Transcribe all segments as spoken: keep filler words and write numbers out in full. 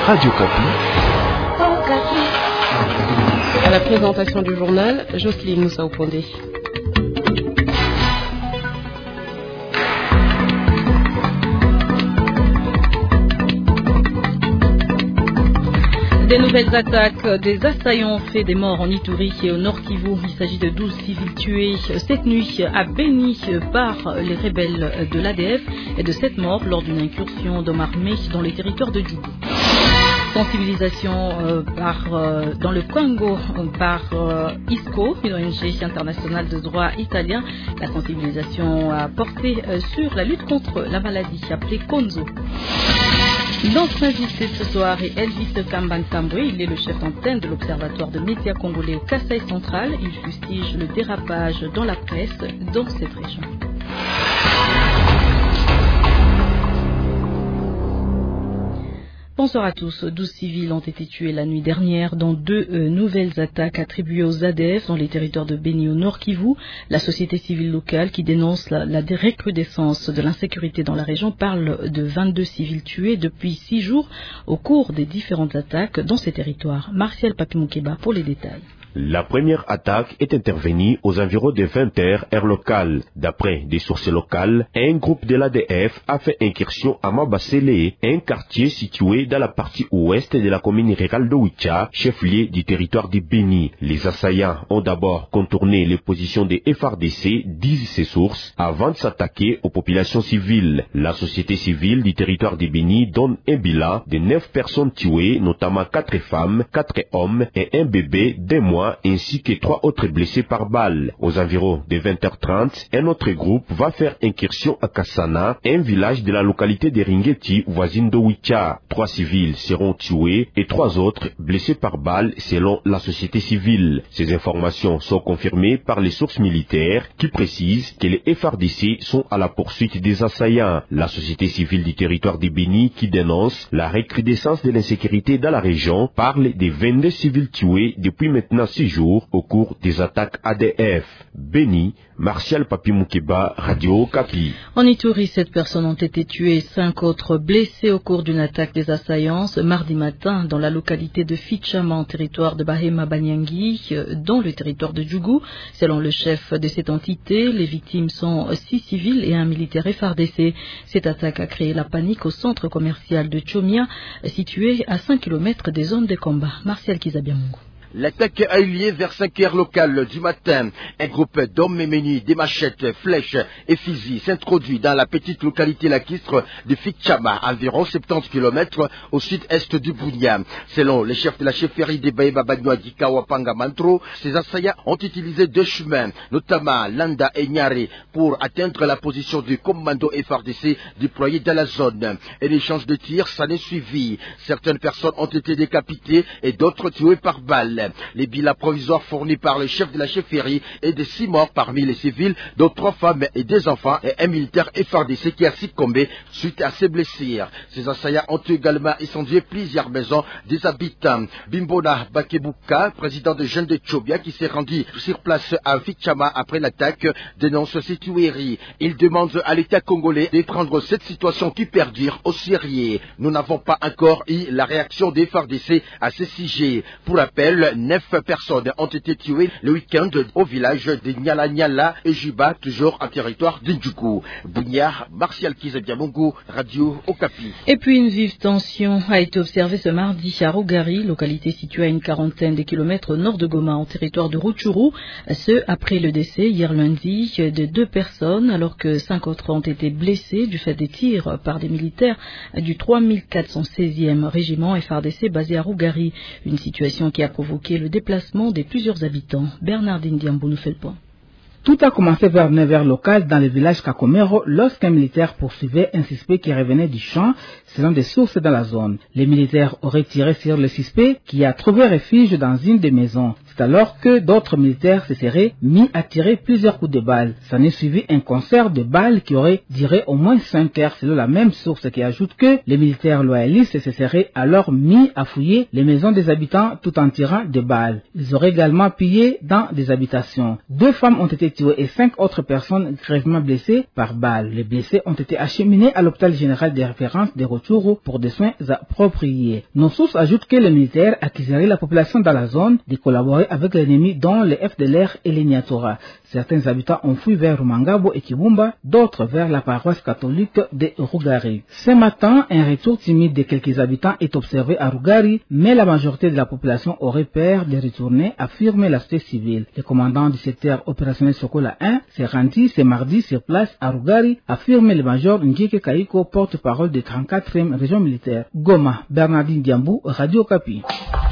Radio Kapi. À la présentation du journal, Jocelyne Moussa Opondé. Des nouvelles attaques, des assaillants ont fait des morts en Ituri et au Nord Kivu. Il s'agit de douze civils tués cette nuit à Beni par les rebelles de l'A D F et de sept morts lors d'une incursion d'hommes armés dans les territoires de Djougou. Sensibilisation euh, par, euh, dans le Congo par euh, I S C O, une O N G internationale de droit italien. La sensibilisation a porté euh, sur la lutte contre la maladie appelée Konzo. Notre invité ce soir est Elvis Kambantambwe. Il est le chef d'antenne de l'Observatoire de médias congolais au Kasaï central. Il fustige le dérapage dans la presse dans cette région. Bonsoir à tous. douze civils ont été tués la nuit dernière dans deux euh, nouvelles attaques attribuées aux A D F dans les territoires de Beni au Nord Kivu. La société civile locale qui dénonce la, la recrudescence de l'insécurité dans la région parle de vingt-deux civils tués depuis six jours au cours des différentes attaques dans ces territoires. Martial Papi-Moukeba pour les détails. La première attaque est intervenue aux environs de vingt heures heure locale. D'après des sources locales, un groupe de l'A D F a fait incursion à Mabasele, un quartier situé dans la partie ouest de la commune rurale de Wicha, chef-lieu du territoire de Beni. Les assaillants ont d'abord contourné les positions des F R D C, disent ces sources, avant de s'attaquer aux populations civiles. La société civile du territoire de Beni donne un bilan de neuf personnes tuées, notamment quatre femmes, quatre hommes et un bébé d'un mois, ainsi que trois autres blessés par balle. Aux environs de vingt heures trente, un autre groupe va faire incursion à Kassana, un village de la localité de Ringeti, voisine de Wicha. Trois civils seront tués et trois autres blessés par balle selon la société civile. Ces informations sont confirmées par les sources militaires qui précisent que les F R D C sont à la poursuite des assaillants. La société civile du territoire de Beni qui dénonce la recrudescence de l'insécurité dans la région parle des vingt-deux civils tués depuis maintenant six jours au cours des attaques A D F. Beni, Martial Papi-Moukeba, Radio Kapi. En Ituri, sept personnes ont été tuées et cinq autres blessées au cours d'une attaque des assaillants ce mardi matin dans la localité de Fichama en territoire de Bahema Banyangi, dans le territoire de Djougou. Selon le chef de cette entité, les victimes sont six civils et un militaire F R D C. Cette attaque a créé la panique au centre commercial de Chomia, situé à cinq kilomètres des zones de combat. Martial Kizabiamungu. L'attaque a eu lieu vers cinq heures locales du matin. Un groupe d'hommes munis, des machettes, flèches et fusils s'introduit dans la petite localité lacustre de Fichama, environ soixante-dix kilomètres au sud-est du Bunia. Selon les chefs de la chefferie de Bahema Banyangi Kawapanga Mantro, ces assaillants ont utilisé deux chemins, notamment Landa et Nyare, pour atteindre la position du commando F R D C déployé dans la zone. Et l'échange de tirs s'en est suivi. Certaines personnes ont été décapitées et d'autres tuées par balle. Les bilans provisoires fournis par le chef de la chefferie est de six morts parmi les civils, dont trois femmes et deux enfants et un militaire F R D C qui a succombé suite à ses blessures. Ces assaillants ont également incendié plusieurs maisons des habitants. Bimbona Bakebuka, président de Jeunes de Chobia, qui s'est rendu sur place à Fichama après l'attaque, dénonce ces tueries. Il demande à l'État congolais de prendre cette situation qui perdure au sérieux. Nous n'avons pas encore eu la réaction des F R D C à ce sujet. Pour rappel, neuf personnes ont été tuées le week-end au village de Nyala Nyala et Juba, toujours en territoire d'Indjougou. Bougnard, Martial Kizabiamungu, Radio Okapi. Et puis une vive tension a été observée ce mardi à Rugari, localité située à une quarantaine de kilomètres au nord de Goma, en territoire de Rutshuru. Ce, après le décès hier lundi de deux personnes, alors que cinq autres ont été blessés du fait des tirs par des militaires du trois mille quatre cent seizième régiment F R D C basé à Rugari. Une situation qui a provoqué le déplacement des plusieurs habitants. Bernardine Diambou nous fait le point. Tout a commencé vers neuf heures locales dans le village Kakomero lorsqu'un militaire poursuivait un suspect qui revenait du champ selon des sources dans la zone. Les militaires auraient tiré sur le suspect qui a trouvé refuge dans une des maisons. C'est alors que d'autres militaires se seraient mis à tirer plusieurs coups de balle. S'en est suivi un concert de balles qui aurait duré au moins cinq heures selon la même source qui ajoute que les militaires loyalistes se seraient alors mis à fouiller les maisons des habitants tout en tirant des balles. Ils auraient également pillé dans des habitations. Deux femmes ont été tuées et cinq autres personnes grièvement blessées par balles. Les blessés ont été acheminés à l'hôpital général de référence de Rutshuru pour des soins appropriés. Nos sources ajoutent que les militaires accuseraient la population dans la zone de collaborer avec l'ennemi dont les F D L R et les Nyatura. Certains habitants ont fui vers Rumangabo et Kibumba, d'autres vers la paroisse catholique de Rugari. Ce matin, un retour timide de quelques habitants est observé à Rugari, mais la majorité de la population aurait peur de retourner, affirme la société civile. Le commandant du secteur opérationnel Sokola un s'est rendu ce mardi sur place à Rugari, affirme le major Njike Kaiko, porte-parole de trente-quatrième région militaire. Goma, Bernardine Diambou, Radio Okapi.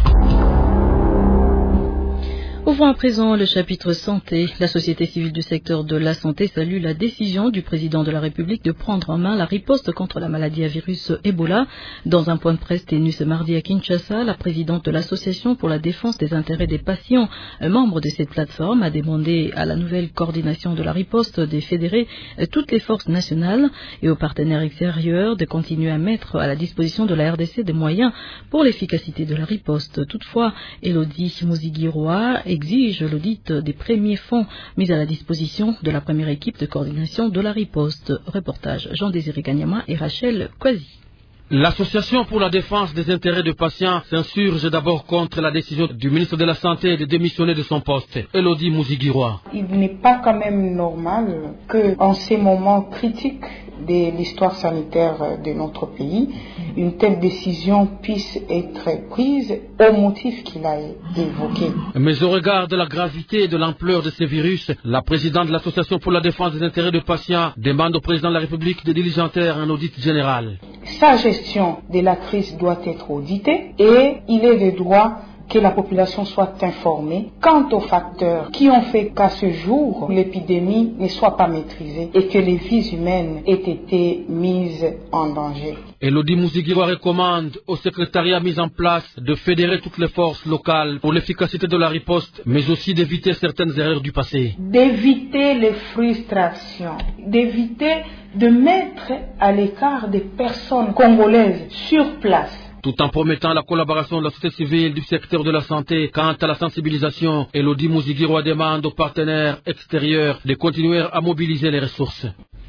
Ouvrons à présent le chapitre santé. La société civile du secteur de la santé salue la décision du président de la République de prendre en main la riposte contre la maladie à virus Ebola. Dans un point de presse tenu ce mardi à Kinshasa, la présidente de l'Association pour la défense des intérêts des patients, membre de cette plateforme, a demandé à la nouvelle coordination de la riposte de fédérer toutes les forces nationales et aux partenaires extérieurs de continuer à mettre à la disposition de la R D C des moyens pour l'efficacité de la riposte. Toutefois, Elodie Mouzigiroa exige l'audit des premiers fonds mis à la disposition de la première équipe de coordination de la riposte. Reportage Jean-Désiré Kanyama et Rachel Kwasi. L'Association pour la défense des intérêts des patients s'insurge d'abord contre la décision du ministre de la Santé de démissionner de son poste. Elodie Mouzigiroa. Il n'est pas quand même normal qu'en ces moments critiques de l'histoire sanitaire de notre pays, une telle décision puisse être prise au motif qu'il a évoqué. Mais au regard de la gravité et de l'ampleur de ces virus, la présidente de l'Association pour la défense des intérêts des patients demande au président de la République de diligenter un audit général. Sa gestion de la crise doit être auditée et il est de droit que la population soit informée quant aux facteurs qui ont fait qu'à ce jour, l'épidémie ne soit pas maîtrisée et que les vies humaines aient été mises en danger. Elodie Mouzigiroa recommande au secrétariat mis en place de fédérer toutes les forces locales pour l'efficacité de la riposte, mais aussi d'éviter certaines erreurs du passé. D'éviter les frustrations, d'éviter de mettre à l'écart des personnes congolaises sur place. Tout en promettant la collaboration de la société civile du secteur de la santé quant à la sensibilisation, Elodie Mouzigiroa demande aux partenaires extérieurs de continuer à mobiliser les ressources.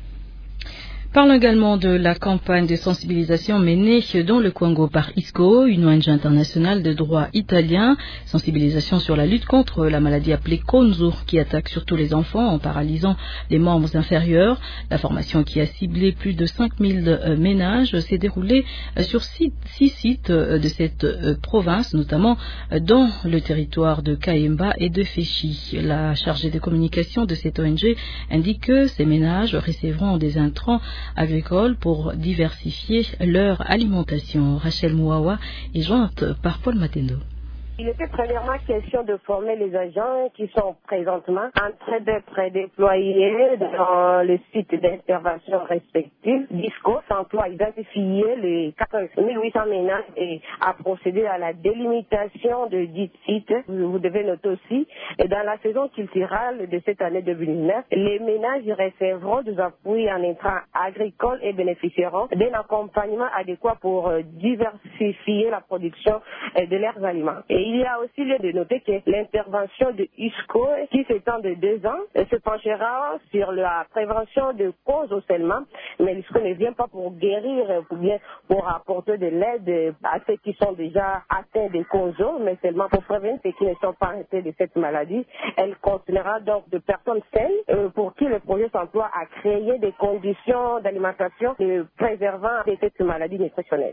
Parlons également de la campagne de sensibilisation menée dans le Congo par I S C O, une O N G internationale de droit italien. Sensibilisation sur la lutte contre la maladie appelée Konzo, qui attaque surtout les enfants en paralysant les membres inférieurs. La formation, qui a ciblé plus de cinq mille ménages, s'est déroulée sur six, six sites de cette province, notamment dans le territoire de Kayemba et de Féchi. La chargée de communication de cette O N G indique que ces ménages recevront des intrants agricoles pour diversifier leur alimentation. Rachel Mouawa est jointe par Paul Matendo. Il était premièrement question de former les agents qui sont présentement en train d'être déployés dans les sites d'intervention respectifs. D I S C O s'emploie à identifier les quatre mille huit cents ménages et à procéder à la délimitation de dix sites. Vous devez noter aussi, et dans la saison culturelle de cette année deux mille dix-neuf, les ménages recevront des appuis en intrants agricoles et bénéficieront d'un accompagnement adéquat pour diversifier la production de leurs aliments. Et il y a aussi lieu de noter que l'intervention de I S C O, qui s'étend de deux ans, se penchera sur la prévention de causes seulement, mais I S C O ne vient pas pour guérir ou bien pour apporter de l'aide à ceux qui sont déjà atteints de causes, mais seulement pour prévenir ceux qui ne sont pas atteints de cette maladie. Elle considérera donc de personnes saines pour qui le projet s'emploie à créer des conditions d'alimentation préservant de cette maladie nutritionnelle.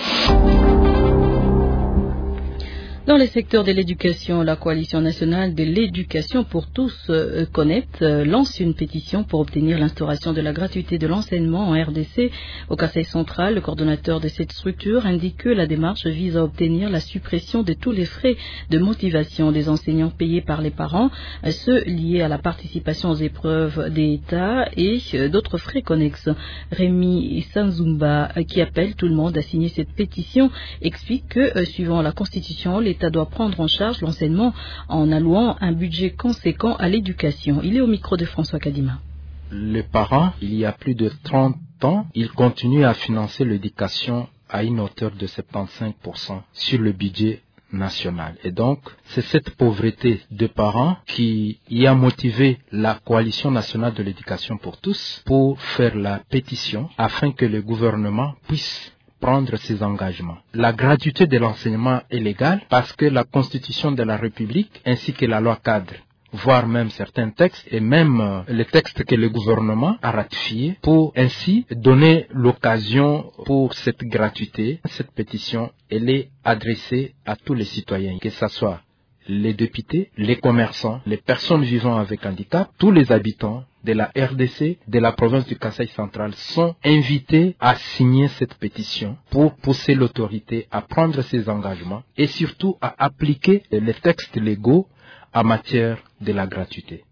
Dans les secteurs de l'éducation, la Coalition nationale de l'éducation pour tous, euh, Connect, euh, lance une pétition pour obtenir l'instauration de la gratuité de l'enseignement en R D C. Au Kasaï central, le coordonnateur de cette structure indique que la démarche vise à obtenir la suppression de tous les frais de motivation des enseignants payés par les parents, euh, ceux liés à la participation aux épreuves d'État et euh, d'autres frais connexes. Rémi Sanzumba, euh, qui appelle tout le monde à signer cette pétition, explique que, euh, suivant la Constitution, l'État l'État doit prendre en charge l'enseignement en allouant un budget conséquent à l'éducation. Il est au micro de François Kadima. Les parents, il y a plus de trente ans, ils continuent à financer l'éducation à une hauteur de soixante-quinze pour cent sur le budget national. Et donc, c'est cette pauvreté de parents qui y a motivé la Coalition nationale de l'éducation pour tous pour faire la pétition afin que le gouvernement puisse prendre ses engagements. La gratuité de l'enseignement est légale parce que la Constitution de la République ainsi que la loi cadre, voire même certains textes et même euh, les textes que le gouvernement a ratifiés pour ainsi donner l'occasion pour cette gratuité. Cette pétition, elle est adressée à tous les citoyens, que ce soit les députés, les commerçants, les personnes vivant avec handicap, tous les habitants de la R D C, de la province du Kasaï central sont invités à signer cette pétition pour pousser l'autorité à prendre ses engagements et surtout à appliquer les textes légaux en matière de la gratuité.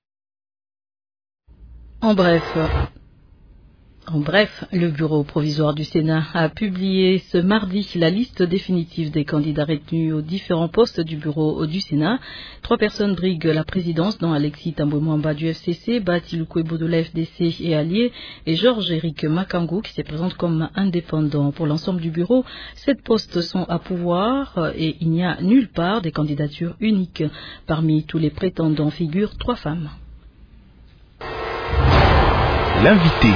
En bref, en bref, le bureau provisoire du Sénat a publié ce mardi la liste définitive des candidats retenus aux différents postes du bureau du Sénat. Trois personnes briguent la présidence, dont Alexis Tambouemouamba du F C C, Batilou Kwebo de la F D C et allié, et Georges-Éric Makangu qui se présente comme indépendant. Pour l'ensemble du bureau, sept postes sont à pouvoir et il n'y a nulle part des candidatures uniques. Parmi tous les prétendants figurent trois femmes. L'invité.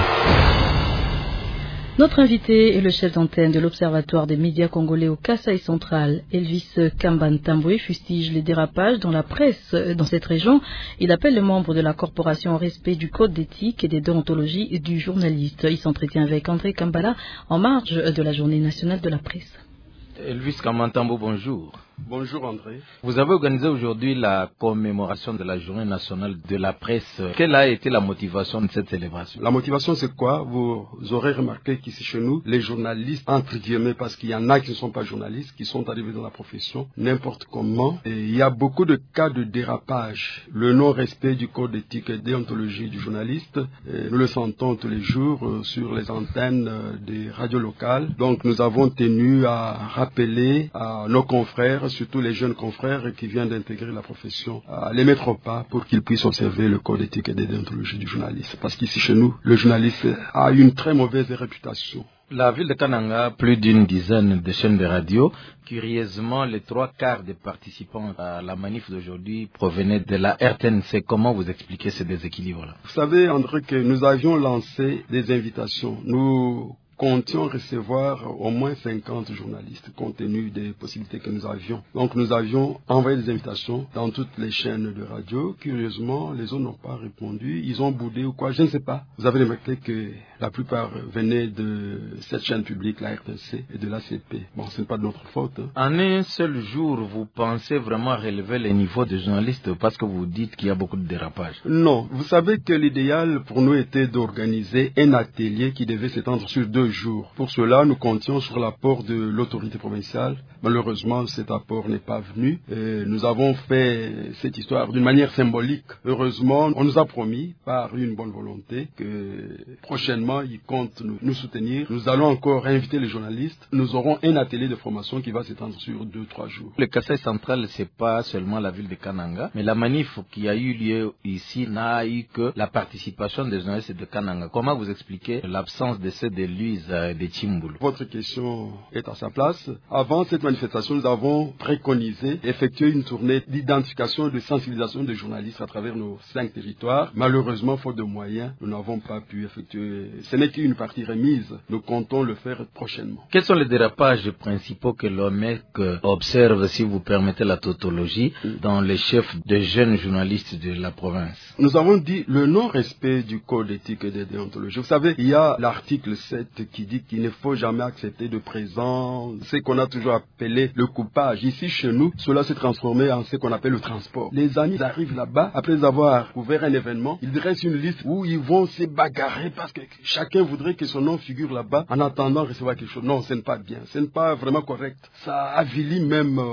Notre invité est le chef d'antenne de l'Observatoire des médias congolais au Kasaï central. Elvis Kamban Tamboué fustige les dérapages dans la presse dans cette région. Il appelle les membres de la corporation au respect du code d'éthique et des déontologies du journaliste. Il s'entretient avec André Kambala en marge de la journée nationale de la presse. Elvis Kamban Tamboué, bonjour. Bonjour André. Vous avez organisé aujourd'hui la commémoration de la journée nationale de la presse. Quelle a été la motivation de cette célébration? La motivation c'est quoi? Vous aurez remarqué qu'ici chez nous, les journalistes, entre guillemets, parce qu'il y en a qui ne sont pas journalistes, qui sont arrivés dans la profession n'importe comment, et il y a beaucoup de cas de dérapage. Le non-respect du code d'éthique et déontologie du journaliste, et nous le sentons tous les jours euh, sur les antennes euh, des radios locales. Donc nous avons tenu à rappeler à nos confrères, surtout les jeunes confrères qui viennent d'intégrer la profession, à les mettre au pas pour qu'ils puissent observer le code éthique et de déontologie du journaliste. Parce qu'ici chez nous, le journaliste a une très mauvaise réputation. La ville de Kananga, plus d'une dizaine de chaînes de radio. Curieusement, les trois quarts des participants à la manif d'aujourd'hui provenaient de la R T N C. Comment vous expliquez ce déséquilibre-là? Vous savez, André, que nous avions lancé des invitations. Nous comptions recevoir au moins cinquante journalistes compte tenu des possibilités que nous avions. Donc nous avions envoyé des invitations dans toutes les chaînes de radio. Curieusement, les autres n'ont pas répondu. Ils ont boudé ou quoi, je ne sais pas. Vous avez remarqué que la plupart venaient de cette chaîne publique, la R T C et de l'A C P. Bon, ce n'est pas de notre faute. Hein. En un seul jour, vous pensez vraiment relever les niveaux des journalistes parce que vous dites qu'il y a beaucoup de dérapages? Non. Vous savez que l'idéal pour nous était d'organiser un atelier qui devait s'étendre sur deux jours. Pour cela, nous comptions sur l'apport de l'autorité provinciale. Malheureusement, cet apport n'est pas venu. Et nous avons fait cette histoire d'une manière symbolique. Heureusement, on nous a promis, par une bonne volonté, que prochainement, ils comptent nous, nous soutenir. Nous allons encore inviter les journalistes. Nous aurons un atelier de formation qui va s'étendre sur deux, trois jours. Le Kasaï central, c'est pas seulement la ville de Kananga, mais la manif qui a eu lieu ici n'a eu que la participation des journalistes de Kananga. Comment vous expliquez l'absence de ceux de Luiz et de Chimbulu? Votre question est à sa place. Avant cette manifestation, nous avons préconisé effectuer une tournée d'identification et de sensibilisation des journalistes à travers nos cinq territoires. Malheureusement, faute de moyens, nous n'avons pas pu effectuer. Ce n'est qu'une partie remise. Nous comptons le faire prochainement. Quels sont les dérapages principaux que l'O M E C observe, si vous permettez la tautologie, dans les chefs de jeunes journalistes de la province? Nous avons dit le non-respect du code éthique et de déontologie. Vous savez, il y a l'article sept qui dit qu'il ne faut jamais accepter de présent, ce qu'on a toujours appelé le coupage. Ici, chez nous, cela s'est transformé en ce qu'on appelle le transport. Les amis arrivent là-bas, après avoir couvert un événement, ils dressent une liste où ils vont se bagarrer parce que chacun voudrait que son nom figure là-bas en attendant de recevoir quelque chose. Non, ce n'est pas bien, ce n'est pas vraiment correct. Ça avilit même euh,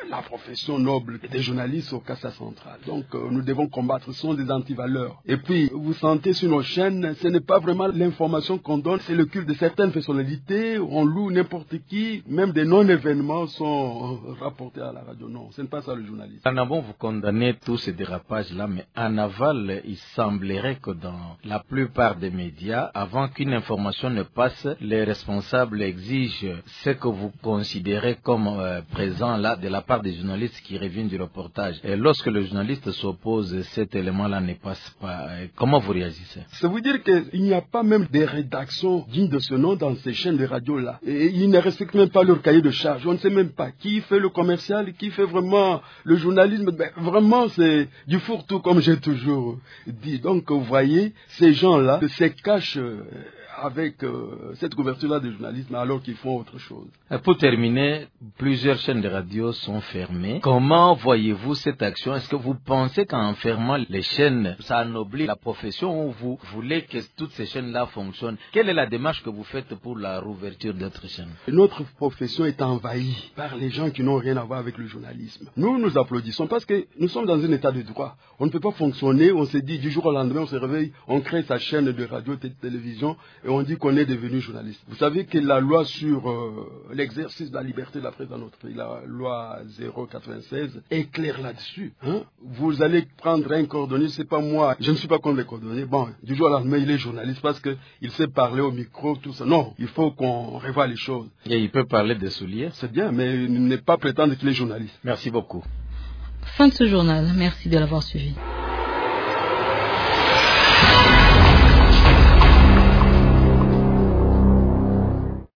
la profession noble des journalistes au Cassa central. Donc euh, nous devons combattre, ce sont des antivaleurs. Et puis, vous sentez sur nos chaînes, ce n'est pas vraiment l'information qu'on donne, c'est le culte de certaines personnalités, on loue n'importe qui, même des non-événements sont rapportés à la radio. Non, ce n'est pas ça le journalisme. En avant, vous condamnez tous ces dérapages-là, mais en aval, il semblerait que dans la plupart des médias, avant qu'une information ne passe, les responsables exigent ce que vous considérez comme euh, présent là de la part des journalistes qui reviennent du reportage. Et lorsque le journaliste s'oppose, cet élément-là ne passe pas. Comment vous réagissez? Ça veut dire qu'il n'y a pas même des rédactions dignes de ce nom dans ces chaînes de radio-là. Et ils ne respectent même pas leur cahier de charge. On ne sait même pas qui fait le commercial, qui fait vraiment le journalisme. Ben, vraiment, c'est du fourre-tout, comme j'ai toujours dit. Donc, vous voyez, ces gens-là se cachent euh, avec euh, cette couverture-là de journalisme alors qu'ils font autre chose. Pour terminer, plusieurs chaînes de radio sont fermées. Comment voyez-vous cette action? Est-ce que vous pensez qu'en fermant les chaînes, ça anoblit la profession ou vous voulez que toutes ces chaînes-là fonctionnent? Quelle est la démarche que vous faites pour la rouverture d'autres chaînes? Notre profession est envahie par les gens qui n'ont rien à voir avec le journalisme. Nous, nous applaudissons parce que nous sommes dans un état de droit. On ne peut pas fonctionner, on se dit du jour au lendemain, on se réveille, on crée sa chaîne de radio, de télévision et on dit qu'on est devenu journaliste. Vous savez que la loi sur euh, l'exercice de la liberté de la presse dans notre pays, la loi zéro quatre-vingt-seize, est claire là-dessus. Hein? Vous allez prendre un cordonnier, c'est pas moi, je ne suis pas contre les cordonniers. Bon, du jour au lendemain, il est journaliste parce qu'il sait parler au micro, tout ça. Non, il faut qu'on revoie les choses. Et il peut parler des souliers? C'est bien, mais il n'est pas prétendre qu'il est journaliste. Merci beaucoup. Fin de ce journal. Merci de l'avoir suivi.